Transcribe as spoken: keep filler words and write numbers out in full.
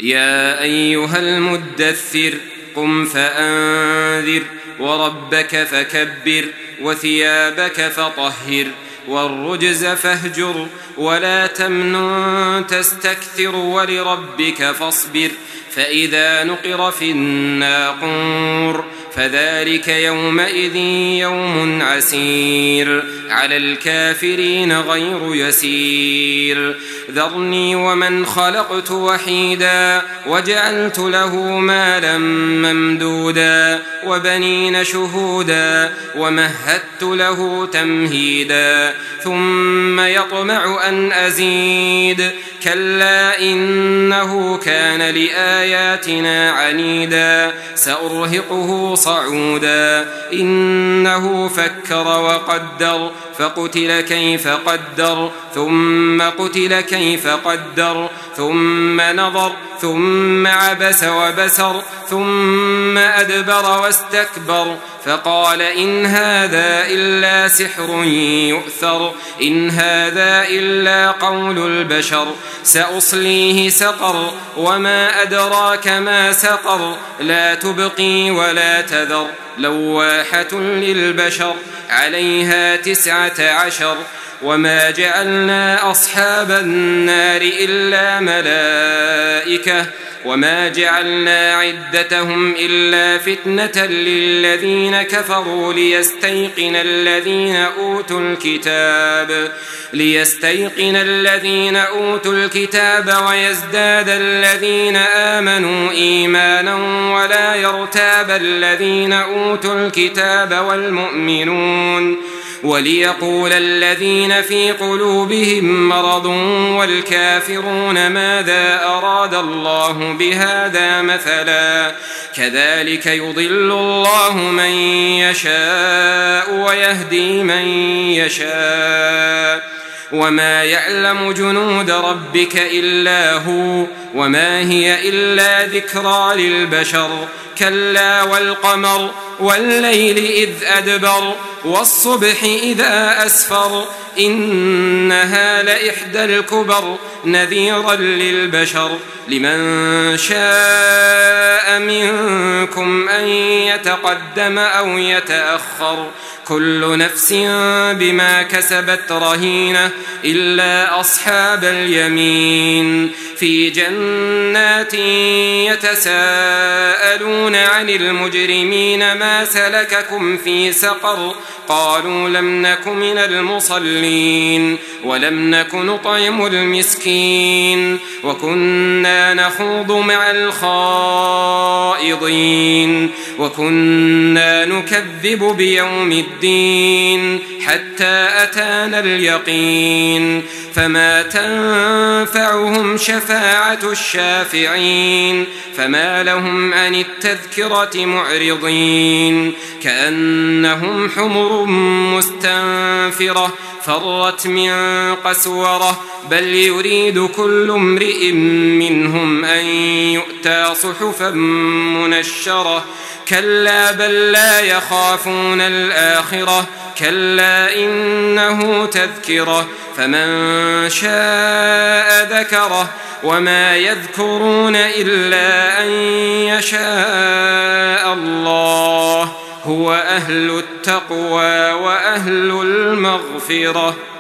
يا أيها المدثر قم فأنذر وربك فكبر وثيابك فطهر والرجز فاهجر ولا تمنن تستكثر ولربك فاصبر فإذا نقر في الناقور فذلك يومئذ يوم عسير على الكافرين غير يسير ذرني ومن خلقت وحيدا وجعلت له مالا ممدودا وبنين شهودا ومهدت له تمهيدا ثم يطمع أن أزيد كلا إنه كان لآياتنا عنيدا سأرهقه صعودا إنه فكر وقدر فقتل كيف قدر ثم قتل كيف قدر ثم نظر ثم عبس وبسر ثم أدبر واستكبر فقال إن هذا إلا سحر يؤثر إن هذا إلا قول البشر سأصليه سقر وما أدراك ما سقر لا تبقي ولا تذر لواحة للبشر عليها تسعة عشر وما جعلنا أصحاب النار إلا ملائكة وما جعلنا عدتهم إلا فتنة للذين كفروا ليستيقن الذين أوتوا الكتاب ليستيقن الذين أوتوا الكتاب ويزداد الذين آمنوا إيمانا ولا يرتاب الذين أوتوا الكتاب والمؤمنون وليقول الذين في قلوبهم مرض والكافرون ماذا أراد الله بهذا مثلا كذلك يضل الله من يشاء ويهدي من يشاء وما يعلم جنود ربك إلا هو وما هي إلا ذكرى للبشر كلا والقمر والليل إذ أدبر والصبح إذا أسفر إنها لإحدى الكبر نذيرا للبشر لمن شاء منكم أن يتقدم أو يتأخر كل نفس بما كسبت رهينة إلا أصحاب اليمين في جنات يتساءلون عن المجرمين ما سلككم في سقر قالوا لم نك من المصلين ولم نك نطعم المسكين وكنا نخوض مع الخائضين وكنا نكذب بيوم الدين حتى أتانا اليقين فما تنفعهم شفاعة الشافعين فما لهم عن التذكرة معرضين كأنهم حمر مستنفرة فرت من قسورة بل يريد كل امرئ منهم أن يؤتى صحفا منشرة كلا بل لا يخافون الآخرة كلا إنه تذكرة فمن شاء ذكره وما يذكرون إلا أن يشاء الله هو أهل التقوى وأهل المغفرة.